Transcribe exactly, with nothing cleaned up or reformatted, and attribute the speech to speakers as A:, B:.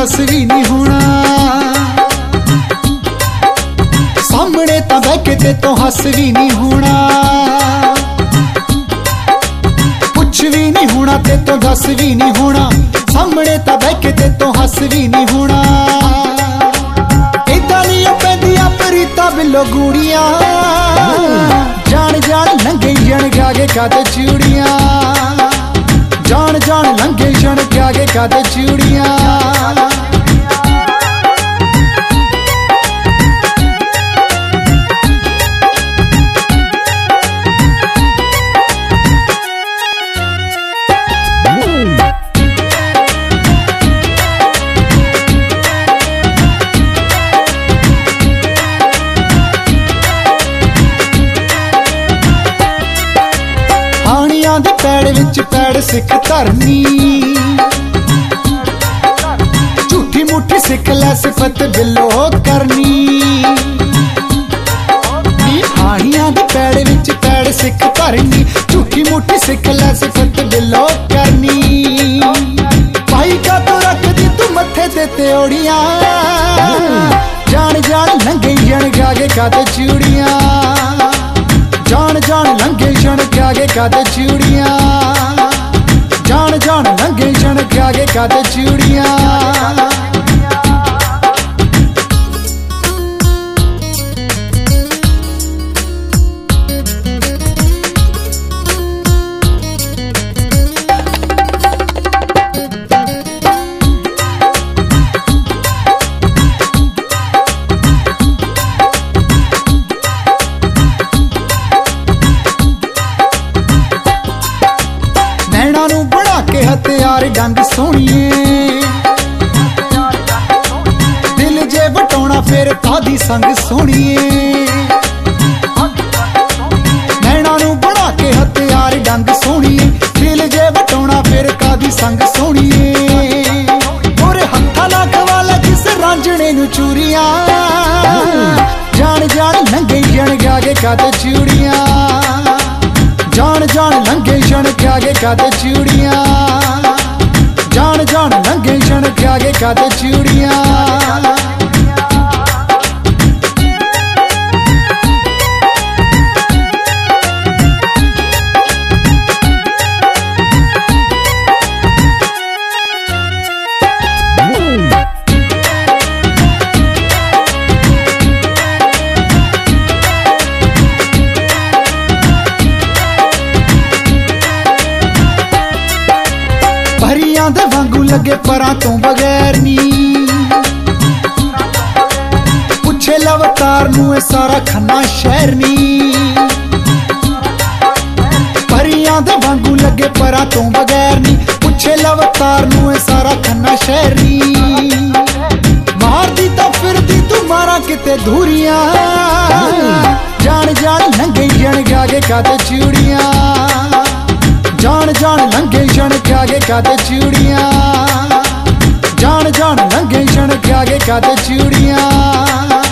A: दस भी नहीं होना, सामने तो बह के ते तो हस भी नहीं होना, कुछ भी नहीं होना ते तो दस भी नहीं होना, सामने तो बह के ते तो हस भी नहीं होना। इदा नहीं पैंदियां प्रीतां बिलो गूड़ियां, जान जान लंघे जन गागे कद चूड़ियां, जान जान लंघे जन गागे कद चूड़ियां। दे पैड़ विच पैड़ सिख धरनी, झूठी मुठी सिख लै सिफत बिलो करनी। हानियां दे पैड़ विच पैड़ सिख धरनी, झूठी मुठी सिख लै सिफत बिलो करनी। भाई का तो रख दी तू मत्थे ते त्योड़ियां, जान जान लंघे जन गागे कद चूड़ियां, जान जान लंघे जन गागे कद चूड़ियां, जान जान लंघे जन गागे कद चूड़ियां। बना के हथियार डंग सोहणिए, दिल जे बटाउणा फिर कादी संग सोहणिए। नैना नू बना के हथियार डंग सोहणिए, दिल जे बटाउणा फिर कादी संग सोहणिए। और हत्था ना खवाला किस रांझणे नू चूरियां, जान जान लंघे जन गागे कद चूड़ियां, जान जान लंघे जन गागे कद चूड़ियां, जान जान लंघे जन गागे कद चूड़ियां। परियां दे वांगू लगे परां तो बगैर नी, पुछे लवतार नू ए सारा खन्ना शहर नी। परियां दे वांगू लगे परां तो बगैर नी, पुछे लवतार नू ए सारा खन्ना शहर नी। मारदी तो फिरदी तू मारा किते धूरियां, जान जान लंघे जन गागे कद चूड़ियां, जान जान लंघे जन गागे कद चूड़ियां, जान जान लंघे जन गागे कद चूड़ियां।